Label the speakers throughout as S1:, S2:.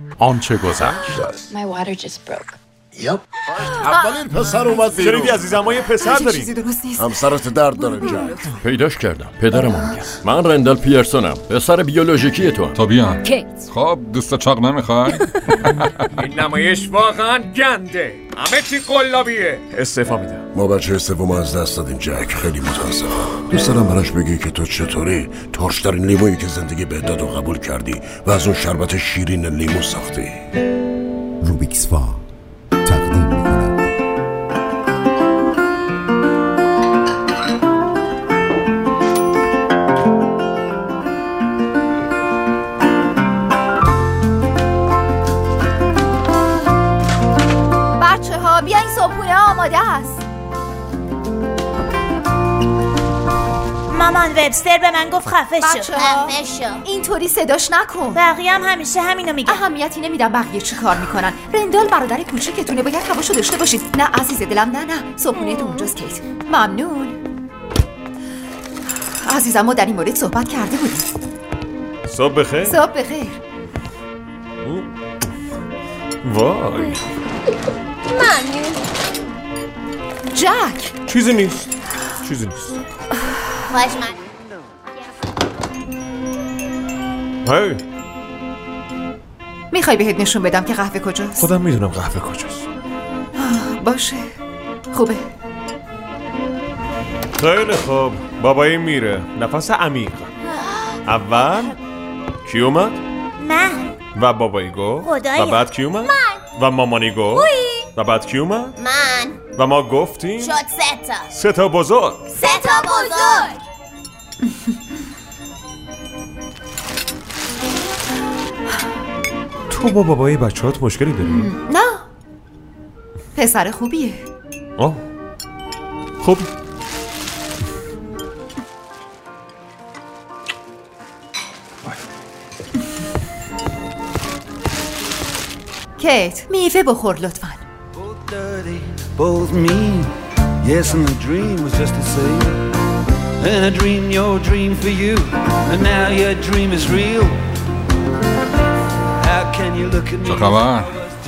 S1: آنچه گذشت.
S2: My water just broke.
S3: اولین پسر اومد بیرون.
S1: شنیدی عزیزم، ما یه پسر داریم.
S3: همسرت درد داره جک.
S1: پیداش کردم، پدرمو میگم. من رندال پیرسونم، پسر بیولوژیکی تو.
S4: بیا خب دوست چاق نمیخوای؟
S1: این نمایش واقعا گنده، همه چی قلابیه. استعفا میدم.
S3: ما بچه سوم از دست دادیم جک، خیلی متاسفم. دوست دارم براش بگی که تو چطوری ترش‌ترین لیمویی که زندگی بهت داد و قبول کردی و از اون شربت شیرین لیمو ساختی.
S5: روبیکس فا تقدیم می‌کند
S6: بچه‌ها بیاین، صبحونه آماده است.
S7: مامان وبستر به من گفت خفه شو.
S6: اینطوری صداش نکن.
S7: بقیه هم همیشه همینو میگن.
S6: اهمیتی نمیدم بقیه چی کار میکنن. رندال برادر کوچیکتونه، باید حواشو داشته باشید. نه عزیز دلم، نه صبحونه تو اونجاست کیت. ممنون عزیزم، ما در این مورد صحبت کرده بودیم.
S1: صبح بخیر.
S6: صبح بخیر.
S1: وای
S6: ممنون جک.
S1: چیزی نیست.
S7: باش من
S1: هی
S6: میخوای بهت نشون بدم که قهوه کجاست؟
S1: خودم میدونم قهوه کجاست.
S6: باشه خوبه.
S1: خیلی خوب، بابایی میره. نفس عمیق. اول کی اومد؟
S7: من.
S1: و بابایی گفت.
S7: خدایا.
S1: و بعد کی اومد؟
S7: من.
S1: و مامانی گفت. و بعد کی اومد؟
S7: من.
S1: و ما گفتیم.
S7: شد سه
S1: سه تا بزرگ. تو با بابای بچه‌هات مشکلی داری؟
S6: نه پسر خوبیه.
S1: آه خوب.
S6: کیت میوه بخور لطفاً.
S8: Both mean, yes, and the dream was just the same. And I dreamed your dream for you, and now your dream is real. How can you look at me?
S4: چه خبر؟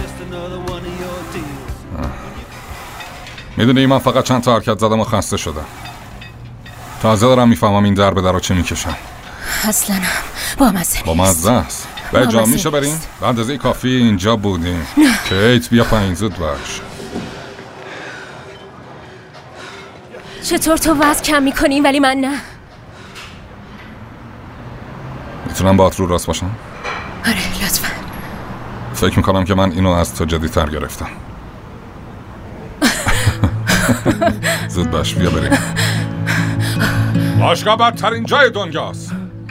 S4: میدونی من فقط چند تا حرکت زدم و خسته شدم. تازه دارم میفهمم این در به در چه میکشم.
S7: اصلا با مزه
S4: با مزه است. به جا میشه بریم؟ به اندازه کافی اینجا بودیم. کیت بیا پایین زود باش.
S7: چطور تو وزن کم میکنی ولی من نه؟
S4: میتونم باهات رو راست باشم؟
S7: آره لطفا.
S4: فکر میکنم که من اینو از تو جدی‌تر گرفتم. زود باش بیا بریم. باشگاه بدترین جای دنیاست.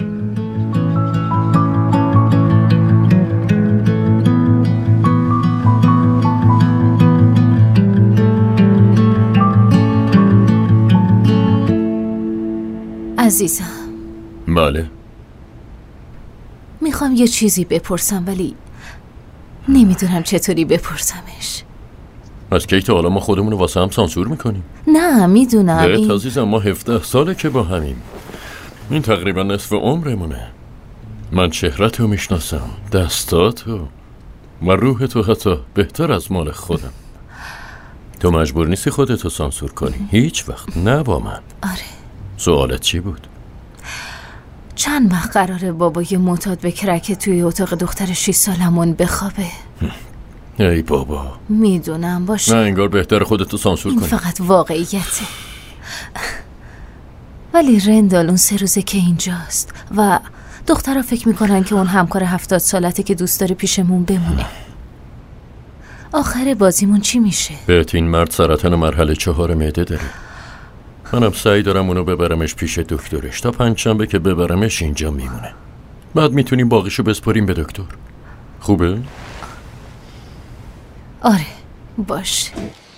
S7: عزیزم.
S1: بله.
S7: میخوام یه چیزی بپرسم ولی نمیدونم چطوری بپرسمش.
S1: از کیت حالا ما خودمونو واسه هم سانسور میکنیم؟
S7: نه میدونم
S1: این عزیزم ما 17 ساله که با همیم. این تقریبا نصف عمرمونه. من چهره‌تو میشناسم، دستاتو و روحتو حتی بهتر از مال خودم. تو مجبور نیستی خودتو سانسور کنی، هیچ وقت، نه با من.
S7: آره.
S1: سوالت چی بود؟
S7: چند وقت قراره بابا یه معتاد به کرکه توی اتاق دختر 6 سالمون بخوابه؟
S1: ای بابا
S7: میدونم باشه.
S1: نه انگار بهتر خودتو سانسور کنی.
S7: این فقط واقعیته. ولی رندال اون 3 روزه که اینجاست و دخترها فکر میکنن که اون همکار 70 سالته که دوست داره پیشمون بمونه. آخر بازیمون چی میشه؟
S1: بهت این مرد سرطان مرحله 4 معده داره. منم سعی دارم اونو ببرمش پیش دکترش تا پنجشنبه که ببرمش اینجا میمونه. بعد میتونیم باقیشو بسپاریم به دکتر. خوبه؟
S7: آره باشه.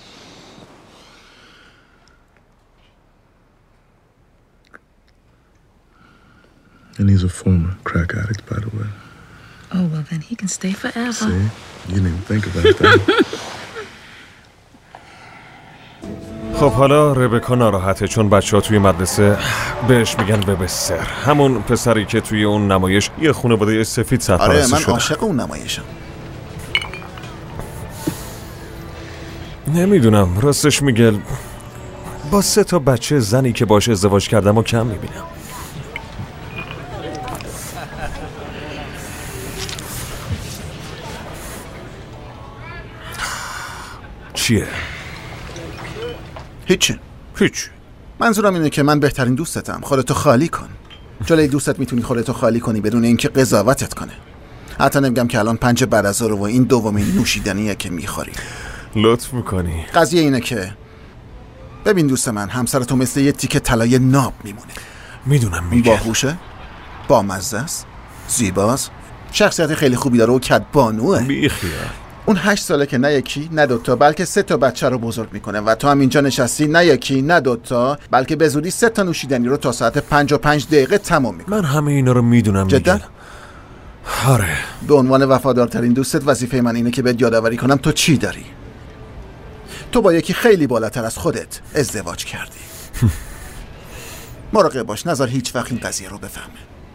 S9: And he's a former crack addict, by the way.
S2: Oh, well, then he can stay forever.
S9: See? You didn't even think about that.
S1: خب حالا ربکا ناراحته چون بچه‌ها توی مدرسه بهش میگن وبستر، همون پسری که توی اون نمایش یه خانواده سفید سرپرستش شده.
S3: آره من عاشق اون نمایشم.
S10: نمیدونم، راستش میگل با 3 تا بچه زنی که باش ازدواج کردم و کم میبینم. چیه؟
S11: هیچ. منظورم اینه که من بهترین دوستتم. خودتو خالی کن. جلوی دوستت میتونی خودتو خالی کنی بدون اینکه قضاوتت کنه. حتی نمیگم که الان 5 بعد از ظهر و این دومین نوشیدنیه که میخوری.
S10: لطف میکنی.
S11: قضیه اینه که ببین دوست من، همسرتو مثل یه تیکه طلای ناب میمونه.
S10: میدونم میگه.
S11: باهوشه، بامزه است، زیباست، شخصیت خیلی خوبی داره و کدبانوه.
S10: بیخیال.
S11: اون 8 ساله که نه یکی نه 2 تا بلکه 3 تا بچه رو بزرگ میکنه و تو هم اینجا نشستی نه یکی نه 2 تا بلکه به زودی 3 تا نوشیدنی رو تا ساعت 55 دقیقه تمام میکنه.
S10: من همه اینا رو میدونم.
S11: جدا؟
S10: آره.
S11: به عنوان وفادارترین دوستت وظیفه من اینه که بهت یادآوری کنم تو چی داری. تو با یکی خیلی بالاتر از خودت ازدواج کردی. مراقب باش، نذار هیچ وقت این قضیه رو بفهمه.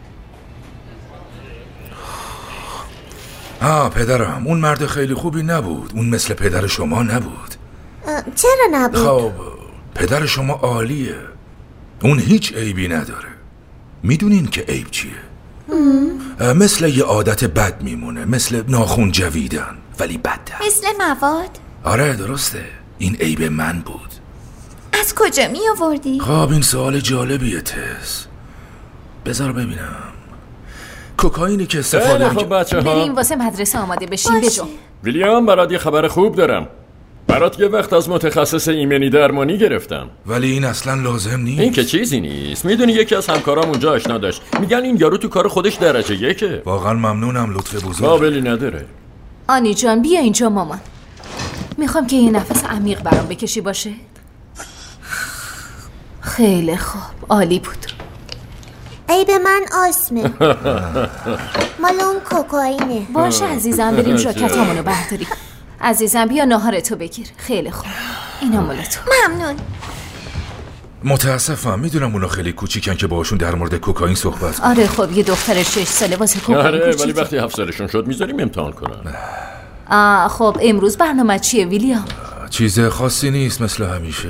S12: پدرم اون مرد خیلی خوبی نبود. اون مثل پدر شما نبود.
S13: چرا نبود؟
S12: خب پدر شما عالیه. اون هیچ عیبی نداره. میدونین که عیب چیه؟ مثل یه عادت بد میمونه، مثل ناخون جویدن، ولی بدتر.
S13: مثل مواد؟
S12: آره درسته. این عیب من بود.
S13: از کجا می آوردی؟
S12: خب این سوال جالبیه تس. بذار ببینم. کوکائینی که استفاده
S7: بریم واسه مدرسه آماده بشیم. بجو
S1: ویلیام، برات یه خبر خوب دارم. برات یه وقت از متخصص ایمنی درمانی گرفتم.
S12: ولی این اصلا لازم نیست.
S1: این که چیزی نیست. میدونی یکی از همکارام اونجا آشنا داشت، میگن این یارو تو کار خودش درجه 1.
S12: واقعا ممنونم، لطف بزرگ.
S1: قابلی نداره.
S7: آنی جان بیا اینجا مامان. میخوام که یه نفس عمیق برام بکشی باشه. خیلی خوب، عالی بود.
S13: عیب من آسمه. مال اون کوکائینه.
S7: باشه عزیزم، بریم ژاکتامونو برداریم. عزیزم بیا ناهارتو بگیر. خیلی خوب، اینا مال تو.
S13: ممنون.
S12: متاسفم، میدونم اونا خیلی کوچیکن که باهاشون در مورد کوکائین صحبت کنم.
S7: آره خب یه دختر 6 ساله واسه کوکائین.
S1: آره ولی وقتی 7 سالشون شد میذاریم امتحان کنن.
S7: خب امروز برنامه چیه ویلیام؟
S12: چیز خاصی نیست، مثل همیشه.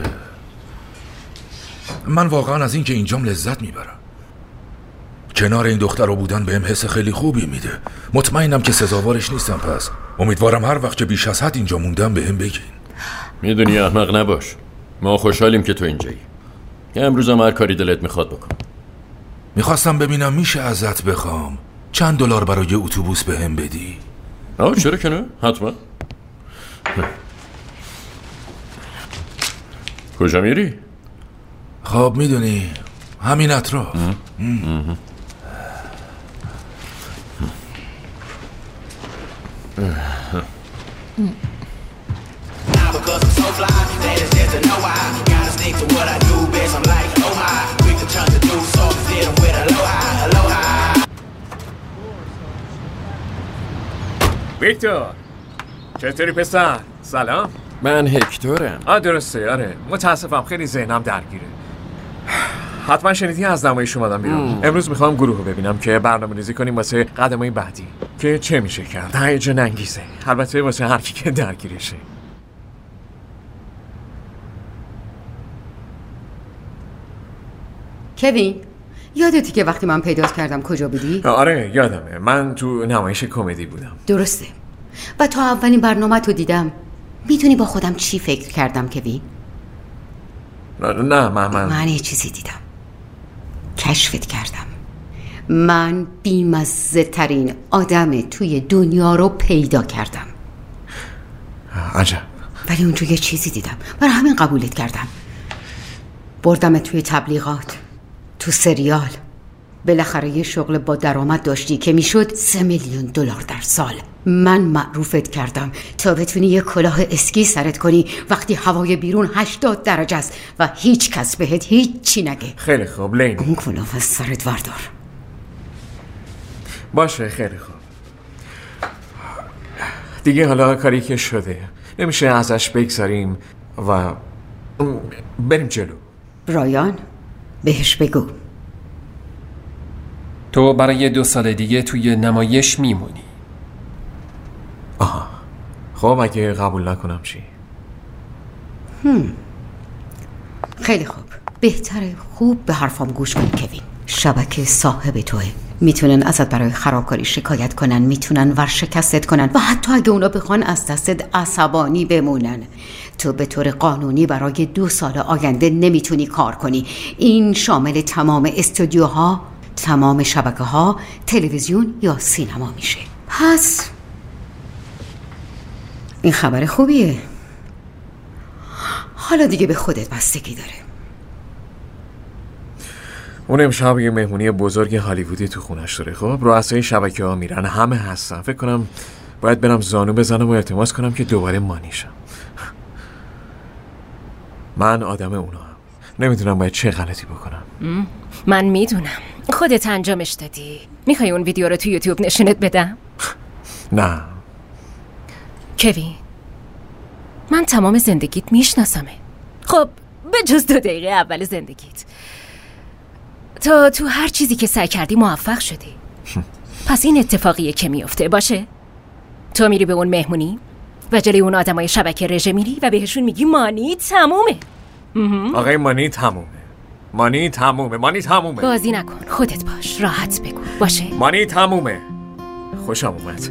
S12: من واقعا از این که اینجام لذت میبرم. کنار این دختر رو بودن بهم حس خیلی خوبی میده. مطمئنم که سزاوارش نیستم، پس امیدوارم هر وقت که بیش از حد اینجا موندم بهم بگین.
S1: میدونی احمق نباش. ما خوشحالیم که تو اینجایی. امروز هم هر کاری دلت میخواد بکن.
S12: میخواستم ببینم میشه ازت بخوام چند دلار برای اتوبوس بهم بدی؟
S1: چرا که نه؟ حتما. کجا میری؟
S12: خب میدونی همین اطراف.
S14: ویکتور چطوری پسر؟ سلام.
S1: من هکتورم.
S14: درسته. آره متاسفم خیلی ذهنم درگیره. حتما شنیدی از نمایش اومدم بیرون. امروز میخوام گروه رو ببینم که برنامه ریزی کنیم واسه قدمای بعدی که چه میشه کرد. هیجان انگیزه، البته واسه هر کی که درگیرشه.
S15: کوین، یادتی که وقتی من پیدات کردم کجا بودی؟
S14: آره یادمه، من تو نمایش کمدی بودم.
S15: درسته. و تا اولین برنامه تو دیدم میدونی با خودم چی فکر کردم کوین؟
S14: نه من
S15: یه چیزی دیدم، کشفت کردم. من بیمزه ترین آدم توی دنیا رو پیدا کردم.
S14: عجب.
S15: ولی اونجا یه چیزی دیدم، برای همین قبولت کردم. بردم توی تبلیغات، تو سریال. بالاخره یه شغل با درآمد داشتی که میشد 3 میلیون دلار در سال. من معروفت کردم تا بتونی یه کلاه اسکی سرت کنی وقتی هوای بیرون 80 درجه است و هیچ کس بهت هیچی نگه.
S14: خیلی خوب لین،
S15: اون کلاه از سرت وردار.
S14: باشه خیلی خوب. دیگه حالا کاری که شده نمیشه ازش بگذاریم و بریم جلو.
S15: برایان بهش بگو
S16: تو برای 2 سال دیگه توی نمایش میمونی.
S14: خب اگه قبول نکنم چی؟
S15: خیلی خوب. بهتره خوب به حرفام گوش کن کوین. شبکه صاحب توه. میتونن ازت برای خرابکاری شکایت کنن، میتونن ورشکستت کنن و حتی اگه اونا بخوان از دستت عصبانی بمونن. تو به طور قانونی برای 2 سال آینده نمیتونی کار کنی. این شامل تمام استودیوها، تمام شبکه‌ها، تلویزیون یا سینما میشه. پس این خبر خوبیه. حالا دیگه به خودت بستگی داره.
S14: اون امشب یه مهمونی بزرگ هالیوودی تو خونش داره. خب رؤسای شبکه‌ها میرن، همه هستن. فکر کنم باید برم زانو بزنم و التماس کنم که دوباره مانیشم. من آدم اونا هم. نمیدونم باید چه غلطی بکنم.
S17: من میدونم خودت انجامش دادی. میخوای اون ویدیو رو تو یوتیوب نشونت بدم؟
S14: نه
S17: کوین، من تمام زندگیت میشناسمه. خب به جز 2 دقیقه اول زندگیت تو هر چیزی که سعی کردی موفق شدی. پس این اتفاقیه که میفته باشه. تو میری به اون مهمونی و جلوی اون آدمای شبکه رژه میری و بهشون میگی مانی تمومه.
S14: آقای مانی تمومه. مانی تمومه. مانی تمومه.
S17: بازی نکن، خودت باش، راحت بگو باشه.
S14: مانی تمومه. خوشم اومد.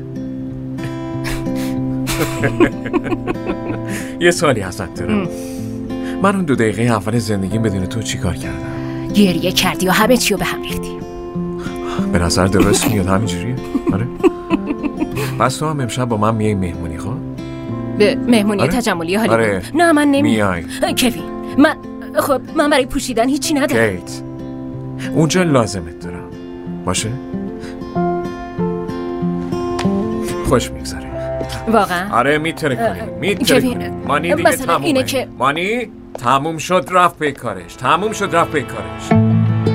S14: یه سوالی ازت دارم. من اون 2 دقیقه اول زندگیم بدون تو چی کار کردم؟
S17: گریه کردی و همه چی رو به هم ریختی.
S14: به نظر درست میاد همینجوریه؟ آره. پس تو هم امشب با من میای مهمونی؟ خب
S17: به مهمونی تجملی هالیوود؟
S14: آره.
S17: نه من
S14: میای.
S17: کوین، من برای پوشیدن هیچی ندارم.
S14: کیت، اونجا لازمت دارم باشه؟ خوش میگذره
S17: واقعا؟
S14: آره میتونه کنی. مانی دیگه تمومه. اینه که مانی تموم شد رفت به کارش. تموم شد رفت به کارش.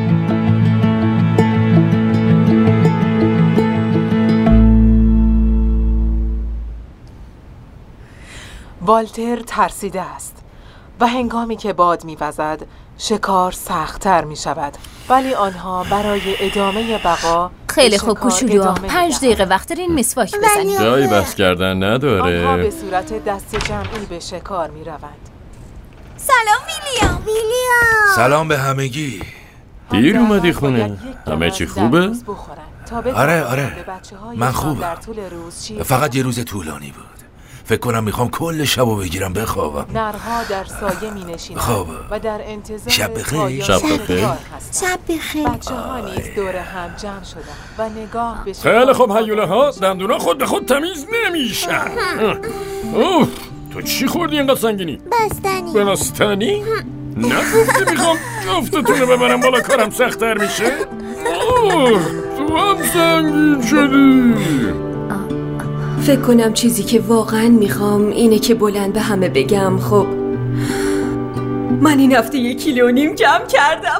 S18: والتر ترسیده است و هنگامی که باد می‌وزد شکار سخت‌تر می‌شود، ولی آنها برای ادامه بقا
S7: خیلی خوب کوچولو، 5 دقیقه وقت دارین مسواک بزنید.
S1: جایی بس کردن نداره.
S18: آنها به صورت دست جمعی به شکار می‌روند.
S13: سلام ویلیام.
S12: سلام به همگی.
S1: دیر اومدی خونه. همه چی خوبه؟
S12: آره من خوبم. فقط یه روز طولانی بود. فکر کنم میخوام کل شبو بگیرم بخوابم.
S18: نرها در سایه می نشینند و در انتظار
S12: شب بخیر.
S1: شب بخیر.
S13: شب بخیر.
S18: بچه‌ها نیز دور هم جمع شدند و نگاه به
S1: خیلی خوب هیوله ها، دندونا خود به خود تمیز نمیشن. اوه، تو چی خوردی اینقدر سنگینی؟
S13: بستنی.
S1: بستنی؟ نگفتی میخوام جفتتونه ببرم بالا کارم سخت‌تر میشه؟ اوه، تو هم سنگین شدی.
S19: فکر کنم چیزی که واقعا میخوام اینه که بلند به همه بگم خب من این هفته 1.5 کیلو کم کردم.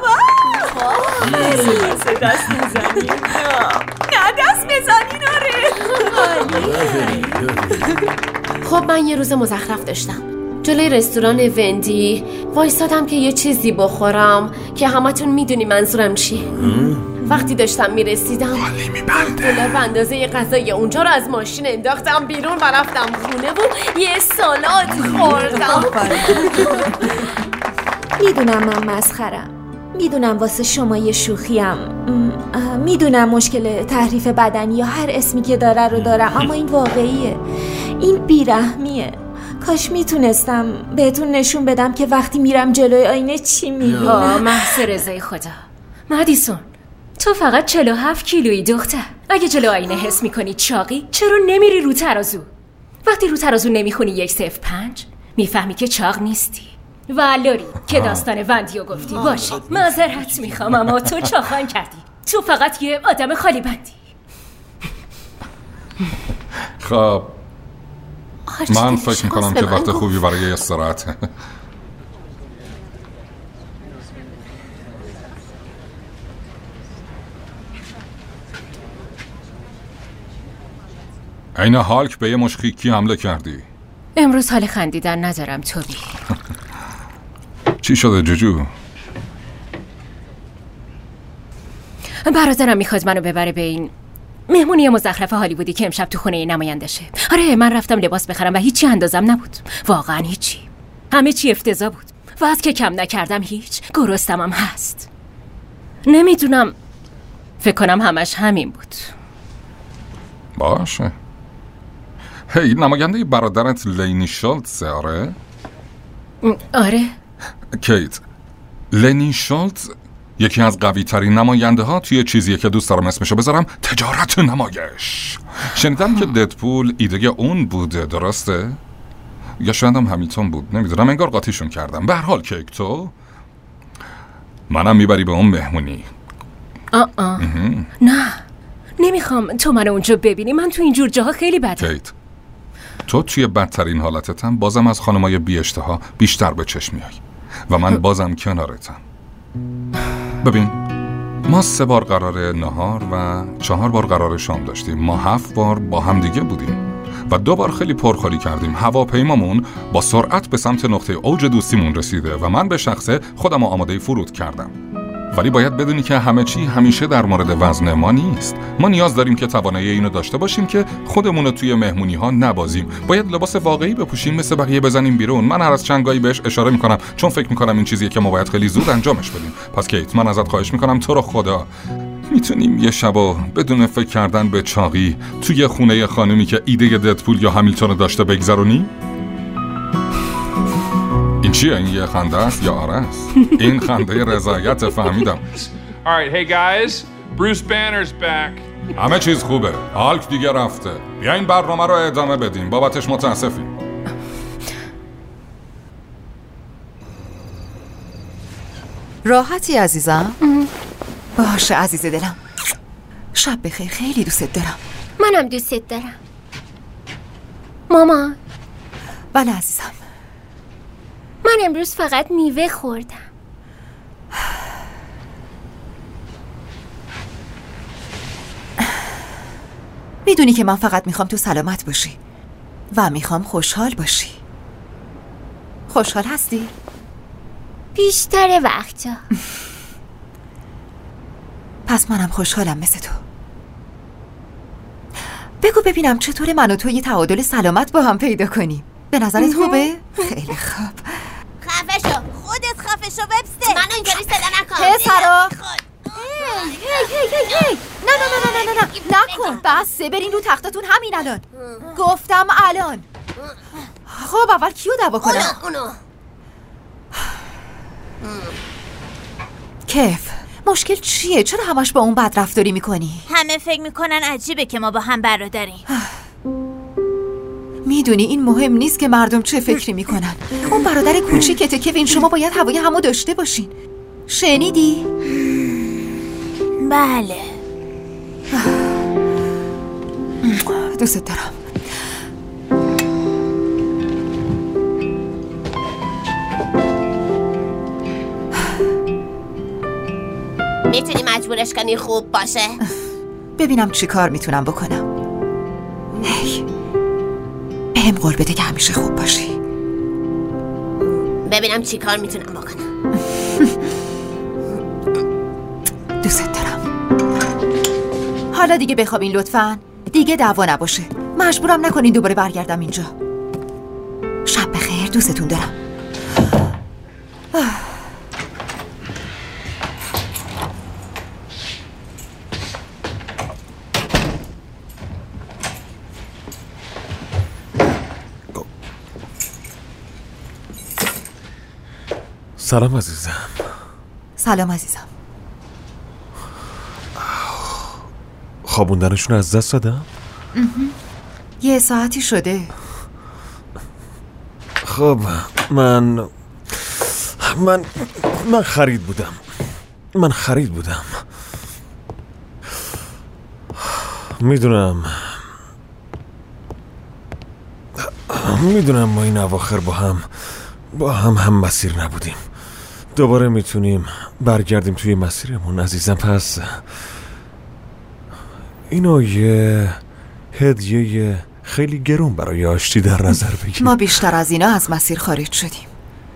S19: دست بزنین. نه دست بزنین.
S20: خب من یه روز مزخرف داشتم. جلوی رستوران وندی وایسادم که یه چیزی بخورم که همتون میدونی منظورم چیه. وقتی داشتم میرسیدم کولر به اندازه غذای اونجا رو از ماشین انداختم بیرون و رفتم خونه و یه سالاد خوردم.
S21: میدونم من مسخرم، میدونم واسه شما یه شوخیم، میدونم مشکل تحریف بدنی یا هر اسمی که داره رو دارم، اما این واقعیه، این بیرحمیه. کاش میتونستم بهتون نشون بدم که وقتی میرم جلوی آینه چی میبینم.
S17: محض رضای خدا. مدیسون، تو فقط 47 کیلویی دختر. اگه جلو آینه حس میکنی چاقی، چرا نمیری رو ترازو؟ وقتی رو ترازو نمیخونی 1.05 میفهمی که چاق نیستی. و لوری که داستان وندیو گفتی باشه، معذرت میخوام اما تو چاقان کردی. تو فقط یه آدم خالی بندی.
S4: خب من فکر میکنم که وقت خوبی برای استراحت. این هالک به یه مشخیکی حمله کردی.
S17: امروز حال خندیدن ندارم توبی.
S4: چی شده جوجو؟
S17: برادرم میخواد منو ببره به این مهمونی مزخرف هالیوودی که امشب تو خونه نمایندشه. آره من رفتم لباس بخرم و هیچی اندازم نبود، واقعا هیچی. همه چی افتضاح بود و از که کم نکردم هیچ. گرسنمم هست. نمیدونم، فکر کنم همش همین بود.
S4: باشه. هی، نماینده برادرت لینی شالتز، آره؟
S17: آره.
S4: کیت، لینی شالتز یکی از قوی ترین نماینده ها توی چیزیه که دوست دارم اسمشو بذارم تجارت نمایش. شنیدم که ددپول ایده اون بوده، درسته؟ یا شاید هم همیلتون بود، نمیدونم، انگار قاطیشون کردم. به هر حال کیک، تو منم میبری به اون مهمونی.
S17: نه، نمیخوام تو منو اونجا ببینی. من تو اینجور جاها خیلی بدم.
S4: کیت، تو توی بدترین حالتتم بازم از خانمای بی اشتها بیشتر به چشم میای و من بازم کنارتم. ببین، ما 3 بار قرار نهار و 4 بار قرار شام داشتیم. ما 7 بار با هم دیگه بودیم و 2 بار خیلی پرخوری کردیم. هواپیمامون با سرعت به سمت نقطه اوج دوستیمون رسیده و من به شخصه خودم آماده فرود کردم. ولی باید بدونی که همه چی همیشه در مورد وزن ما نیست. ما نیاز داریم که توانایی اینو داشته باشیم که خودمونو توی مهمونی ها نبازیم. باید لباس واقعی بپوشیم، مثل بقیه بزنیم بیرون. من هر از چند گاهی بهش اشاره میکنم چون فکر میکنم این چیزیه که ما باید خیلی زود انجامش بدیم. پس کیت، من ازت خواهش میکنم، تو رو خدا میتونیم یه شبا بدون فکر کردن به چاقی توی خونه خانمی که ایده ددپول یا همیلتون رو داشته بگذرونی؟ این چیه؟ این یه خنده است یا آره است؟ این خنده رضایت، فهمیدم.
S5: Alright, hey guys, Bruce Banner's back.
S4: همه چیز خوبه. هالک دیگه رفته. بیا این برنامه رو ادامه بدیم. بابتش متاسفیم.
S6: راحتی عزیزم؟ باشه عزیز دلم. شب بخیر، خیلی دوست دارم.
S21: منم دوست دارم. مامان.
S6: بله عزیزم.
S21: من امروز فقط میوه خوردم.
S6: میدونی که من فقط میخوام تو سلامت باشی و میخوام خوشحال باشی. خوشحال هستی؟
S21: بیشتر وقتا.
S6: پس منم خوشحالم مثل تو. بگو ببینم چطور من و تو یه تعادل سلامت با هم پیدا کنیم. به نظرت خوبه؟ خیلی خوب.
S13: خفه شو، خودت خفه شو وبستر.
S20: منو اینطوری صدا نکن.
S6: پسرا هی نه نکن. بسه، برین رو تختتون همین الان. گفتم الان. خب اول کیو دعوا کنم؟
S20: اونو.
S6: کیف، مشکل چیه؟ چرا همش با اون بد رفتاری میکنی؟
S13: همه فکر میکنن عجیبه که ما با هم برادریم.
S6: میدونی این مهم نیست که مردم چه فکری میکنن. اون برادر کوچیکته کوین، شما باید هوای همو داشته باشین. شنیدی؟
S13: بله.
S6: دوست دارم.
S20: میتونی مجبورش کنی خوب باشه؟
S6: ببینم چی کار میتونم بکنم. هی، بهم قول بده که همیشه خوب باشی.
S20: ببینم چی کار میتونم بکنم.
S6: دوست دارم. حالا دیگه بخوابین لطفاً. دیگه دعوا نباشه. مجبورم نکنین دوباره برگردم اینجا. شب بخیر، دوستتون دارم.
S10: سلام عزیزم.
S6: سلام عزیزم.
S10: خوابوندنشون از دست دادم؟
S6: یه ساعتی شده.
S10: خب من خرید بودم. میدونم ما این اواخر با هم مسیر نبودیم. دوباره میتونیم برگردیم توی مسیرمون عزیزم. پس اینو یه هدیه خیلی گرون برای آشتی در نظر بگیر.
S6: ما بیشتر از اینا از مسیر خارج شدیم.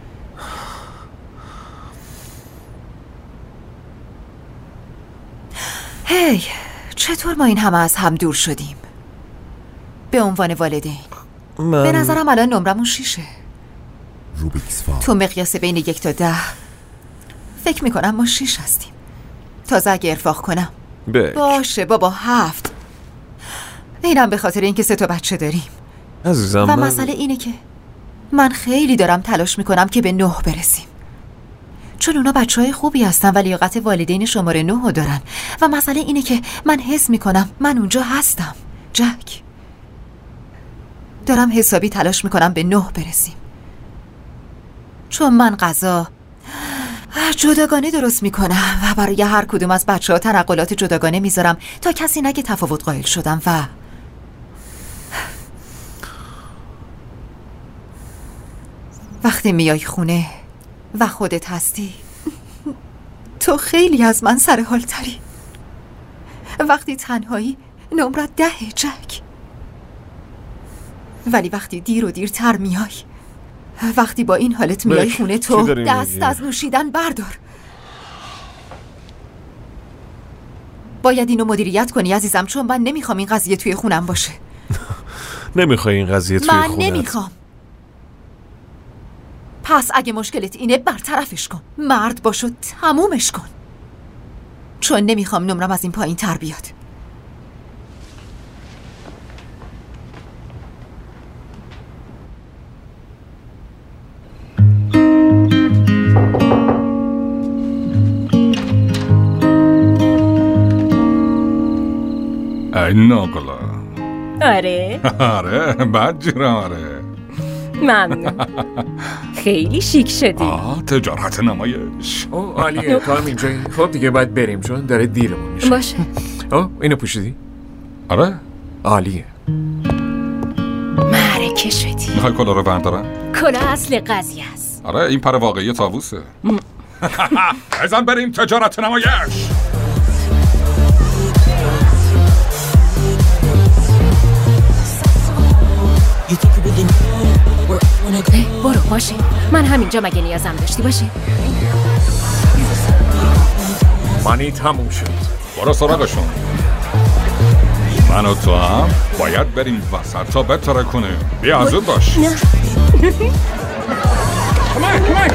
S6: هی، چطور ما این همه از هم دور شدیم؟ به عنوان والدین به نظرم الان نمرمون 6.
S8: روبیکس فال.
S6: تو مقیاس بین 1 تا 10 فکر میکنم ما 6 هستیم. تازه اگه ارفاق کنم باشه بابا 7. اینم به خاطر اینکه 3 تا بچه داریم
S10: عزیزم.
S6: و مسئله اینه که من خیلی دارم تلاش میکنم که به 9 برسیم، چون اونا بچه‌های خوبی هستن و لیاقت والدین شماره 9 رو دارن و مسئله اینه که من حس میکنم من اونجا هستم. جک، دارم حسابی تلاش میکنم به 9 برسیم، چون من غذا جداگانه درست میکنم و برای هر کدوم از بچه‌ها تنقلات جداگانه میذارم تا کسی نگه تفاوت قائل شدم. و وقتی میای خونه و خودت هستی تو خیلی از من سر حال تری. وقتی تنهایی نمرت 10 جک، ولی وقتی دیر و دیرتر میای، وقتی با این حالت میای خونه تو دست از نوشیدن بردار. باید اینو مدیریت کنی عزیزم، چون من نمیخوام این قضیه توی خونم باشه.
S10: نمیخوای این قضیه توی خونت؟
S6: من نمیخوام. پس اگه مشکلت اینه برطرفش کن، مرد باشو تمومش کن، چون نمیخوام نمرم از این پایین تر بیاد.
S4: ای ناگلا.
S17: آره
S4: آره بدجورم. آره
S17: ممنون. خیلی شیک شدی.
S4: تجارت نمایش.
S14: عالیه تو هم اینجایی. خب دیگه باید بریم چون داره دیرمون میشه.
S17: باشه.
S14: اینو پوشیدی؟
S4: آره
S14: عالیه.
S17: معرکه شدی.
S4: میخوای کلا رو بردارم؟
S17: کلا اصل قضیه است.
S4: آره این پر واقعی طاووسه. ازن بریم تجارت نمایش.
S17: برو باشه. من همینجا مگه نیازم داشتی باشه؟
S14: مانی تموم شد.
S4: برو سراغشون. من و تو هم باید بریم وسط تا بهتره کنیم. بیا زود باش. کمک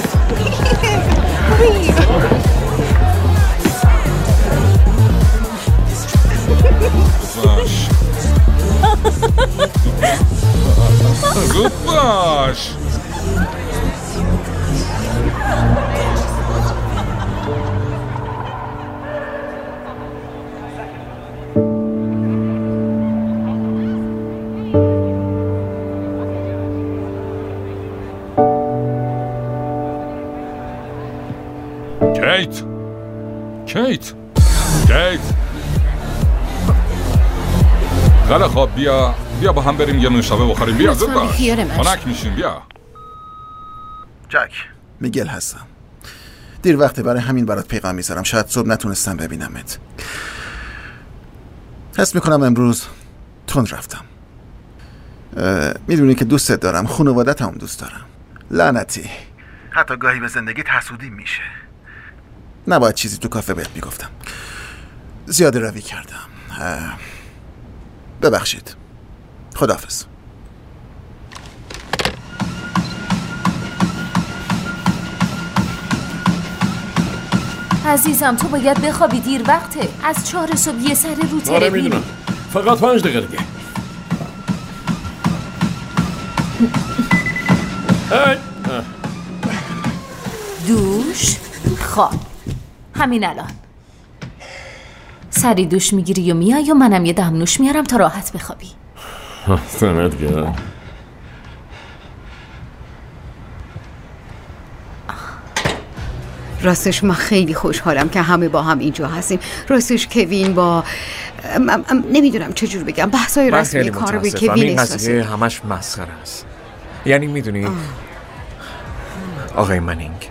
S4: باش. زود باش. کیت خیلی خواب بیا با هم بریم یه نوشابه بخوریم. بیا زود باش. خنک میشیم. بیا.
S11: جک، میگل هستم. دیر وقته، برای همین برات پیغام میذارم. شاید صبح نتونستم ببینمت. حس میکنم امروز تند رفتم. میدونی که دوستت دارم، خانوادت هم دوست دارم. لعنتی، حتی گاهی به زندگی حسودی میشه. نباید چیزی تو کافه بهت میگفتم. زیاده روی کردم. ببخشید. خداحافظ.
S7: عزیزم تو باید بخوابی، دیر وقته. از 4 صبح یه سر رو تلویزیون.
S1: فقط 5 دقیقه دیگه.
S7: دوش خواب همین الان. سری دوش میگیری و میای یا منم یه دمنوش میارم تا راحت بخوابی.
S1: دمت گرم.
S15: راستش من خیلی خوشحالم که همه با هم اینجا هستیم. راستش کوین با نمیدونم چجور بگم، بحثای رسمی کار به کوین
S14: این قضیه همش مسخره است. یعنی میدونی آقای منینگ،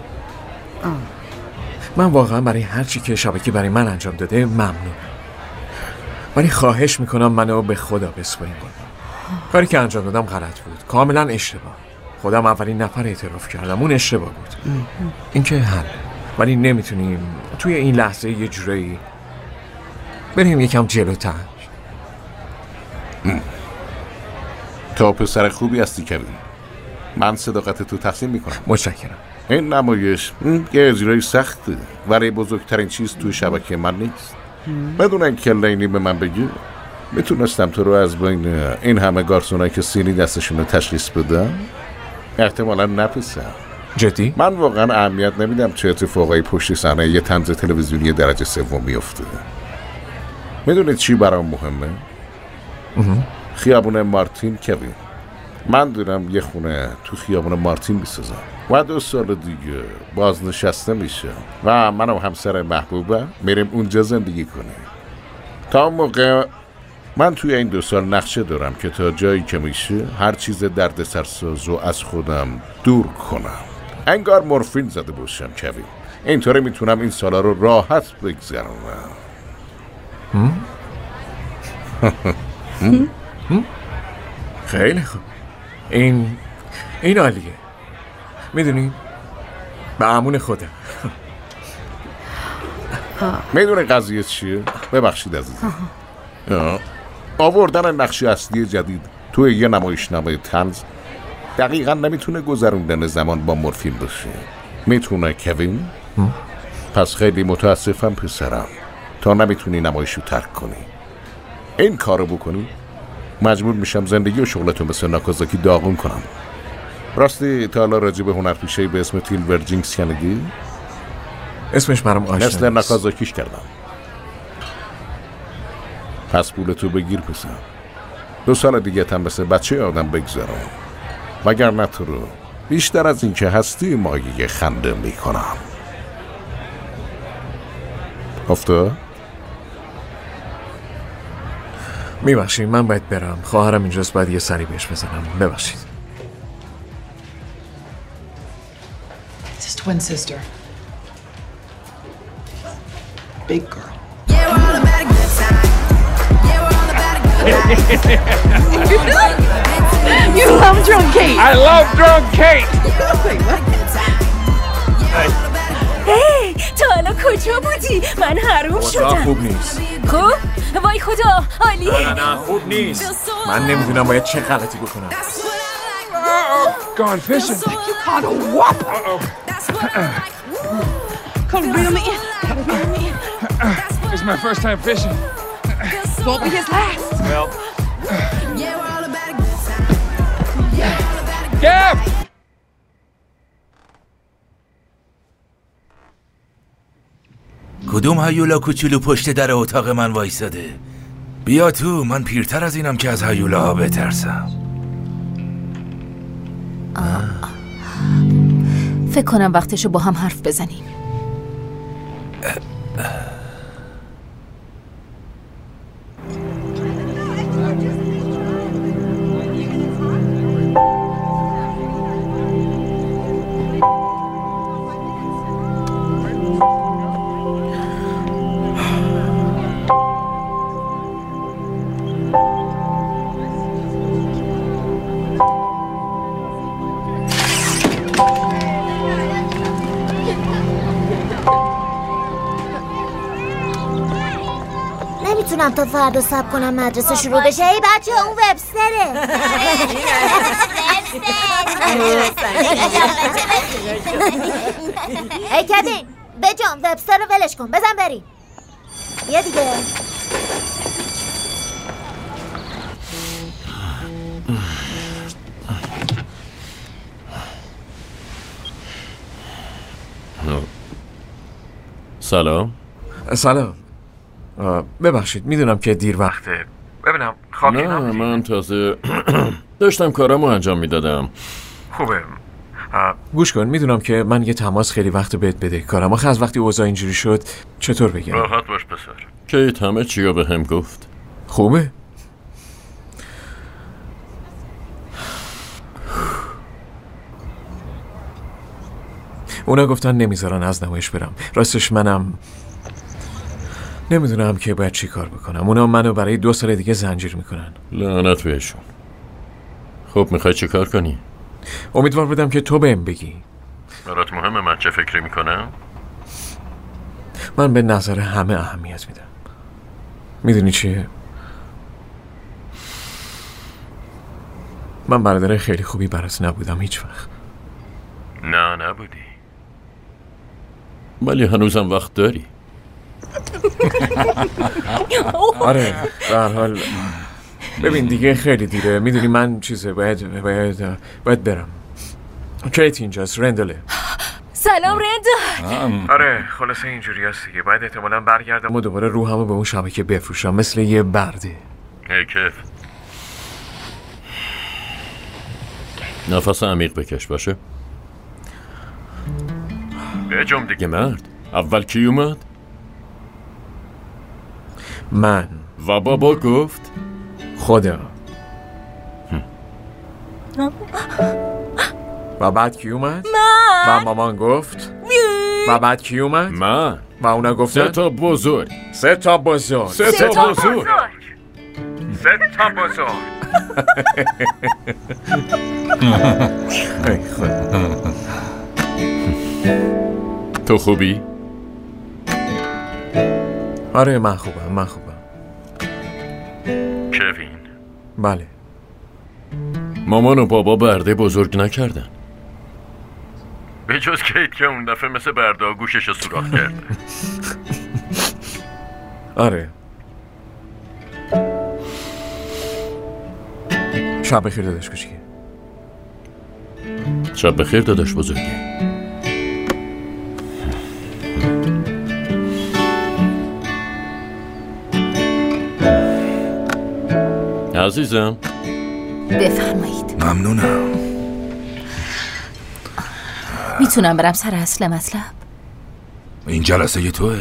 S14: من واقعا برای هر چی که شبکه برای من انجام داده ممنون، ولی خواهش میکنم منو به خدا بسپارین. کاری که انجام دادم غلط بود، کاملا اشتباه. خودم اولین نفر اعتراف کردم اون اشتباه بود. این که حل، ولی نمیتونیم توی این لحظه یه جورایی بریم یکم جلوتر.
S3: تو پسر خوبی هستی کوین.
S8: من صداقت تو تقسیم میکنم.
S14: متشکرم.
S8: این نمایش یه اجرای سخته، ولی بزرگترین چیز توی شبکه من نیست. بدون اینکه لینی به من بگی میتونستم تو رو از بین این همه گارسونایی که سینی دستشون رو تشخیص بدم؟ احتمالا نپسم.
S14: جدی؟
S8: من واقعا اهمیت نمیدم چه اتفاقایی پشت صحنه یه طنز تلویزیونی درجه سوم میفته. میدونید چی برام مهمه؟ خیابون مارتین کوین. من دارم یه خونه تو خیابون مارتین بسازم و 2 سال دیگه بازنشسته میشه و من و همسر محبوبم میریم اونجا زندگی کنیم. تا اون موقع من توی این 2 سال نقشه دارم که تا جایی که میشه هر چیز دردسرساز رو از خودم دور کنم. انگار مورفین زده باشم کوین. اینطوری میتونم این سالا رو راحت بگذرونم.
S14: خیلی خوب. این عالیه. میدونی به امون خودم.
S8: میدونی قضیه چیه؟ ببخشید عزیزم. آوردن نقش اصلی جدید توی یه نمایشنامه طنز دقیقا نمیتونه گذروندن زمان با مورفین باشه. میتونه کوین؟ پس خیلی متاسفم پسرم، تا نمیتونی نمایشو ترک کنی. این کارو بکنی مجبور میشم زندگی و شغلتو مثل ناکازاکی داغون کنم. راستی تا حالا راجع به هنرپیشه‌ای به اسم تیلبر جینکس شنیدی؟
S14: اسمش برام آشنا
S8: مثل ناکازاکیش کردم. پس پولتو بگیر پسر. 2 سال دیگه هم مثل بچه آدم بگذارم، وگرنه تو رو بیشتر از این که هستی مایه خنده میکنم. افتاد؟
S14: میبخشید من باید برم. خواهرم اینجاست، باید یه سری بهش بزنم. ببخشید.
S2: It's his twin sister. Big girl. You love drunk Kate.
S5: I love drunk Kate.
S17: هی تا حالا کجا بودی؟ من حروم شدم.
S14: خوب نیست.
S17: خوب؟ وای خدا عالیه.
S14: نه خوب نیست. من نمیدونم باید چه غلطی بکنم.
S5: Gone fishing.
S2: You caught a whopper. Come reel me in. Reel me in.
S5: It's my first time fishing.
S2: Won't be his last.
S5: Well. Gab!
S12: کدوم هیولا کوچولو پشت در اتاق من وایساده؟ بیا تو، من پیرتر از اینم که از هیولاها بترسم.
S7: فکر کنم وقتشو با هم حرف بزنیم.
S13: نمیتونم تا فردا صبر کنم مدرسه شروع بشه. ای بچه اون وبستره. ای کوین بجام وبستر رو ولش کن، بزن بریم. یه دیگه
S1: سلام.
S14: سلام. ببخشید میدونم که دیر وقته. ببینم خاکی
S1: نه من تازه داشتم کارمو انجام میدادم.
S14: خوبه. گوش کن، میدونم که من یه تماس خیلی وقت بهت بده کارم. آخه از وقتی اوضاع اینجوری شد چطور بگم؟
S1: راحت باش پسر. کیت همه چیو به هم گفت.
S14: خوبه؟ اونا گفتن نمیذارن از نمایش برم. راستش منم نمیدونم که باید چی کار بکنم. اونا منو برای 2 سال دیگه زنجیر میکنن.
S1: لعنت بهشون. خب میخوای چی کار کنی؟
S14: امیدوار بودم که تو بهم بگی.
S1: برات مهمه من چه فکری میکنم؟
S14: من به نظر همه اهمیت میدم. میدونی چیه؟ من برادر خیلی خوبی برات نبودم هیچ وقت.
S1: نه نبودی، ولی هنوزم وقت داری.
S14: آره به هر حال ببین دیگه خیلی دیره، میدونی من چیزه باید برم. کیت اینجاست، رندله.
S17: سلام رندل.
S14: آره خلاصه اینجوری هست دیگه، باید احتمالاً برگردم و دوباره روحمو به اون شبکه بفروشم مثل یه برده.
S1: کیف. نفس عمیق بکش باشه. بجم دیگه مرد. اول کی اومد؟
S14: من.
S1: و بابا گفت؟
S14: خدا. و بعد کی اومد؟
S17: من.
S14: و مامان گفت؟ و بعد کی اومد؟
S1: من.
S14: و اونا گفتن؟
S1: 3 تا بزرگ.
S14: 3 تا بزرگ.
S1: 3 تا بزرگ.
S14: 3 تا بزرگ. ای خدا.
S1: تو خوبی؟
S14: آره من خوبم.
S1: کوین.
S14: بله.
S1: مامان و بابا برده بزرگ نکردن، به جز کیت که اون دفعه مثل برده گوشش سوراخ کرده.
S14: آره. شب بخیر داداش کوچیک.
S1: شب بخیر داداش بزرگی. عزیزم.
S17: بفرمایید.
S12: ممنونم.
S17: میتونم برم سر اصل مطلب؟
S12: این جلسه ی توه.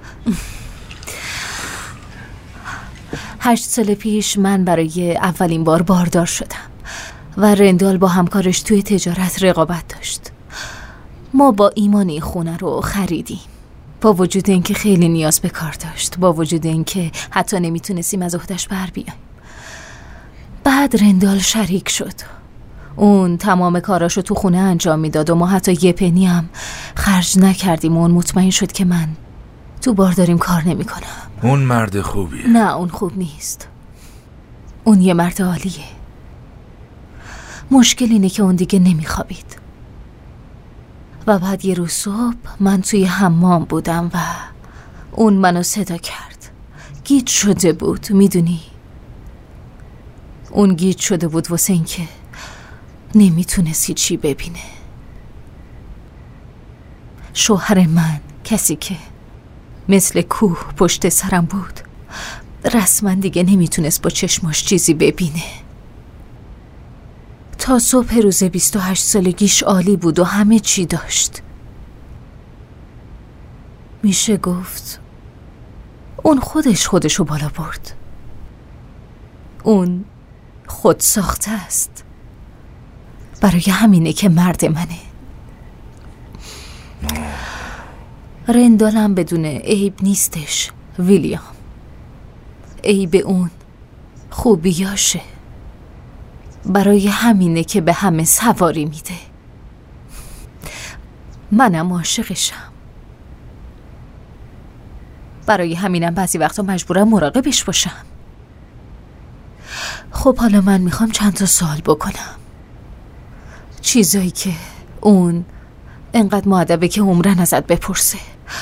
S17: 8 سال پیش من برای اولین بار باردار شدم و رندال با همکارش توی تجارت رقابت داشت. ما با ایمان این خونه رو خریدیم، با وجود اینکه خیلی نیاز به کار داشت، با وجود اینکه حتی نمیتونستیم از عهده‌اش بر بیایم. بعد رندال شریک شد. اون تمام کاراشو تو خونه انجام میداد و ما حتی یه پنی هم خرج نکردیم و اون مطمئن شد که من تو بارداریم کار نمیکنم.
S12: اون مرد خوبیه.
S17: نه اون خوب نیست. اون یه مرد عالیه. مشکل اینه که اون دیگه نمیخوابید. و بعد یه روز صبح من توی حمام بودم و اون منو صدا کرد. گیج شده بود، میدونی؟ اون گیج شده بود واسه این که نمیتونست هیچی ببینه. شوهر من، کسی که مثل کوه پشت سرم بود، رسما دیگه نمیتونست با چشماش چیزی ببینه. تا صبح روز 28 سالگیش عالی بود و همه چی داشت. میشه گفت اون خودشو بالا برد. اون خود ساخته است. برای همینه که مرد منه. رندالم بدون عیب نیستش ویلیام. عیب اون خوبیاشه. برای همینه که به همه سواری میده. منم عاشقشم. برای همینم بعضی وقتا مجبورم مراقبش باشم. خب حالا من میخوام چند تا سوال بکنم، چیزایی که اون انقدر مؤدبه که عمرن ازت بپرسه.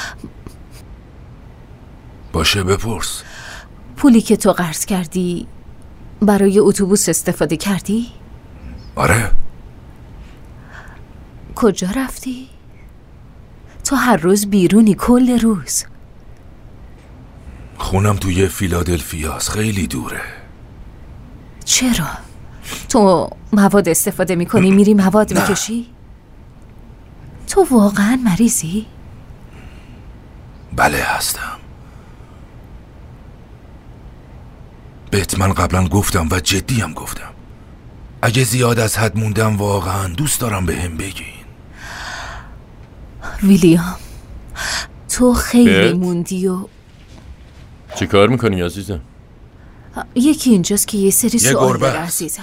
S12: باشه بپرس.
S17: پولی که تو قرض کردی برای اتوبوس استفاده کردی؟
S12: آره.
S17: کجا رفتی؟ تو هر روز بیرونی کل روز.
S12: خونم توی فیلادلفیاست، خیلی دوره.
S17: چرا؟ تو مواد استفاده میکنی میری مواد میکشی؟ تو واقعا مریضی؟
S12: بله هستم. بهت من قبلا گفتم و جدی هم گفتم، اگه زیاد از حد موندم واقعا دوست دارم به هم بگین.
S17: ویلیام تو خیلی موندی و
S1: چی کار میکنی عزیزم؟
S17: یکی اینجاست که یه سری سوال داره عزیزم.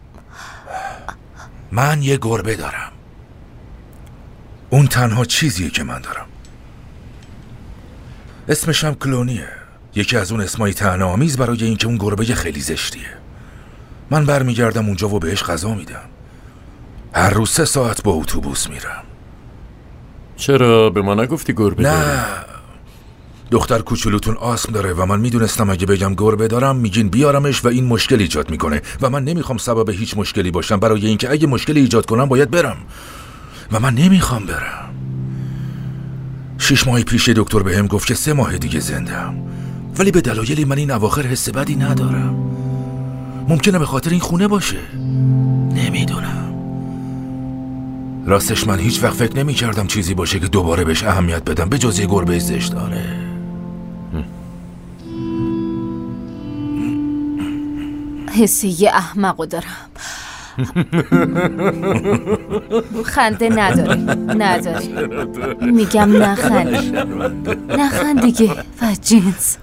S12: من یه گربه دارم. اون تنها چیزیه که من دارم. اسمشم کلونیه. یکی از اون اسمای طعنه‌آمیز برای اینکه اون گربه خیلی زشتیه. من برمیگردم اونجا و بهش غذا میدم. هر روز 3 ساعت با اتوبوس میرم.
S1: چرا به ما نگفتی گربه داری؟
S12: نه، دختر کوچولوتون آسم داره و من میدونستم اگه بگم گربه دارم میگین بیارمش و این مشکل ایجاد میکنه و من نمیخوام سبب هیچ مشکلی باشم، برای اینکه اگه مشکلی ایجاد کنم باید برم و من نمیخوام برم. 6 ماه پیش دکتر بهم گفت که 3 ماه دیگه زنده‌ام، ولی به دلایلی من این اواخر حس بدی ندارم. ممکنه به خاطر این خونه باشه، نمیدونم. راستش من هیچ وقت فکر نمی کردم چیزی باشه که دوباره بهش اهمیت بدم به جز یه گربه زشت داره.
S7: حسی یه احمقو دارم. خنده نداره. میگم نخند دیگه و جنس.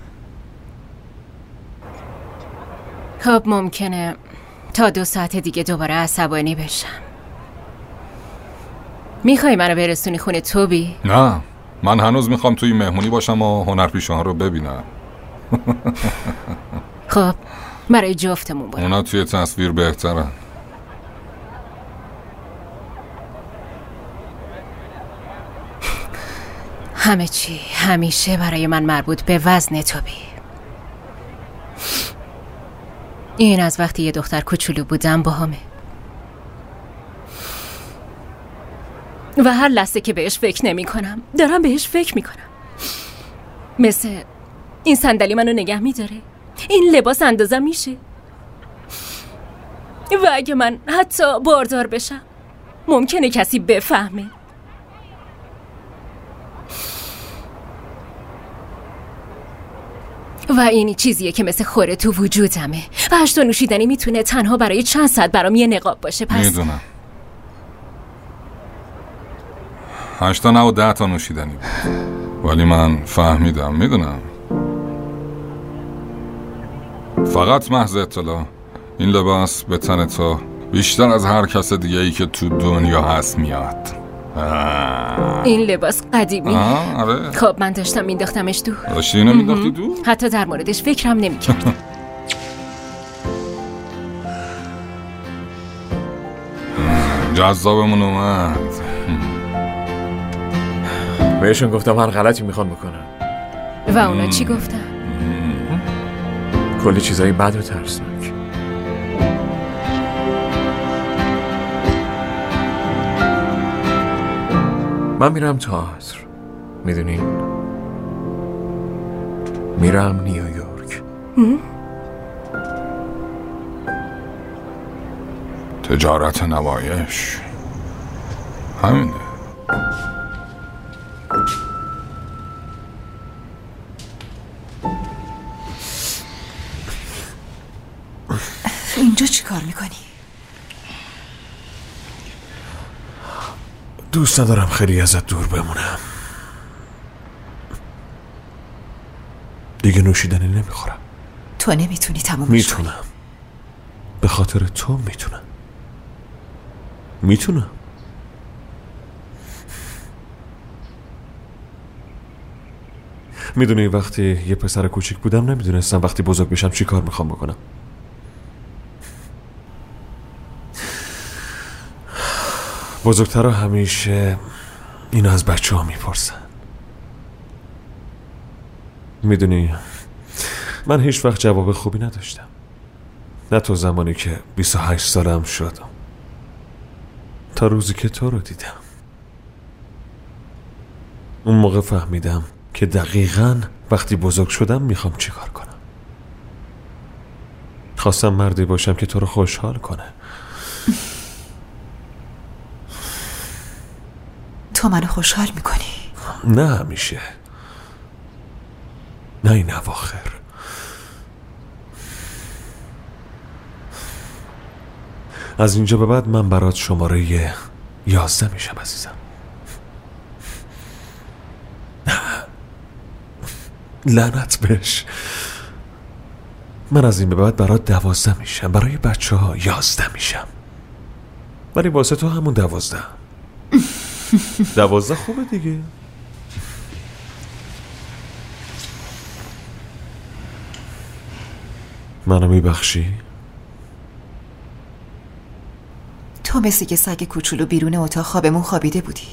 S17: خب ممکنه تا 2 ساعت دیگه دوباره عصبانی بشم. میخوای منو برسونی خونه توبی؟
S4: نه، من هنوز میخوام توی مهمونی باشم و هنرپیشه ها رو ببینم.
S17: خب برای جفتمون برم.
S4: اونا توی تصویر بهترن.
S17: همه چی همیشه برای من مربوط به وزن توبی. این از وقتی یه دختر کوچولو بودم باهامه و هر لحظه که بهش فکر نمی کنم دارم بهش فکر می کنم. مثل این صندلی منو نگه می داره، این لباس اندازه میشه و اگه من حتی باردار بشم ممکنه کسی بفهمه. و این چیزیه که مثل خوره تو وجودمه و 8 تا نوشیدنی میتونه تنها برای چند ساعت برام یه نقاب باشه. پس
S4: میدونم 8 تا نه و 10 تا نوشیدنی بود، ولی من فهمیدم. میدونم فقط محض اطلاع این لباس به تن تو بیشتر از هر کس دیگه ای که تو دنیا هست میاد.
S17: این لباس قدیمی.
S4: آره.
S17: خب من داشتم مینداختمش دور.
S4: داشتی اینو مینداختی دور؟
S17: حتی در موردش فکرم نمیکردم.
S4: جذابمون اومد.
S14: بهشون گفتم هر غلطی میخوان بکنن.
S17: و اونا چی گفتن؟
S14: کلی چیزایی بد و ترسناک. من میرم تئاتر، میدونی؟ میرم نیویورک.
S4: تجارت نمایش همینه.
S6: اینجا چی کار میکنی؟
S10: دوست ندارم خیلی ازت دور بمونم. دیگه نوشیدنی نمیخورم.
S6: تو نمیتونی تمومش کنی.
S10: میتونم، به خاطر تو میتونم. میدونی وقتی یه پسر کوچیک بودم نمیدونستم وقتی بزرگ بشم چی کار میخوام بکنم. بزرگترها همیشه اینو از بچه ها میپرسن. میدونی من هیچ وقت جواب خوبی نداشتم، نه تو زمانی که 28 سالم شد، تا روزی که تو رو دیدم. اون موقع فهمیدم که دقیقاً وقتی بزرگ شدم میخوام چی کار کنم. خواستم مردی باشم که تو رو خوشحال کنه.
S6: تو منو خوشحال میکنی؟
S10: نه همیشه، نه این اواخر. از اینجا به بعد من برات شماره 11 میشم عزیزم. نه لعنت بهش، من از این به بعد برات 12 میشم. برای بچه ها 11 میشم، ولی واسه تو همون 12. 12 خوبه دیگه. منو میبخشی؟
S6: تو مثل که سگ کوچولو بیرون اتاق خوابمون خوابیده بودی.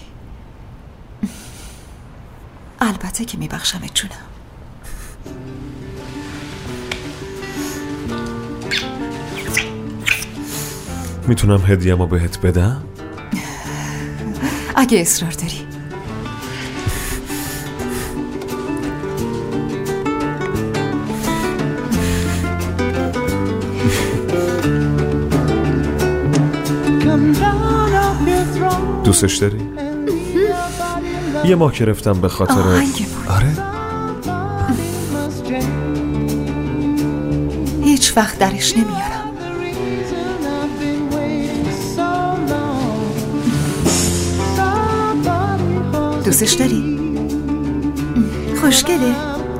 S6: البته که میبخشمت جونم.
S10: میتونم هدیه‌مو بهت بدم؟
S6: اگه اصرار داری.
S10: دوستش داری؟ یه ماه گرفتم به خاطر
S6: آره؟ هیچ وقت درش نمیارم. دوستش داری؟ خوشگله؟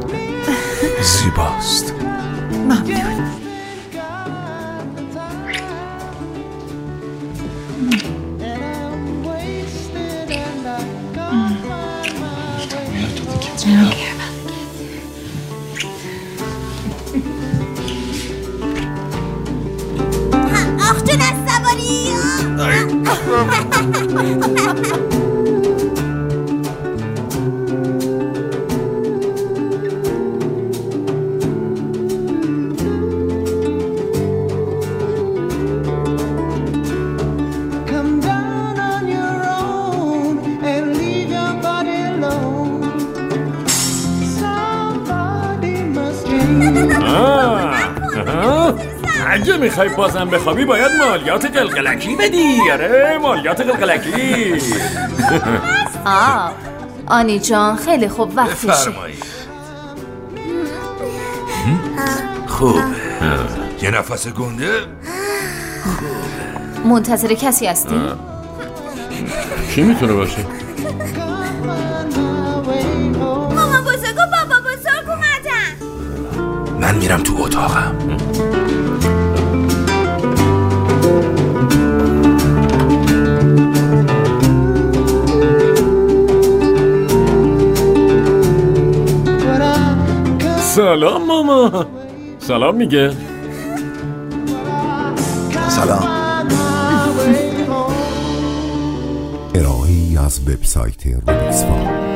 S10: زیباست.
S6: ممنون.
S13: آخ جون از سواری.
S1: اگه میخوای بازم بخوابی باید مالیات قلقلکی بدی. آره مالیات قلقلکی.
S7: آنی جان خیلی خوب وقتشه.
S12: خوب یه نفس گنده.
S7: منتظر کسی هستی؟
S1: کی میتونه باشه؟
S13: ماما بزرگ و بابا بزرگ اومدن.
S12: من میرم تو اتاقم.
S1: سلام ماما. سلام میگه.
S11: سلام.
S9: ارائه‌ای از وبسایت روبیکس فام.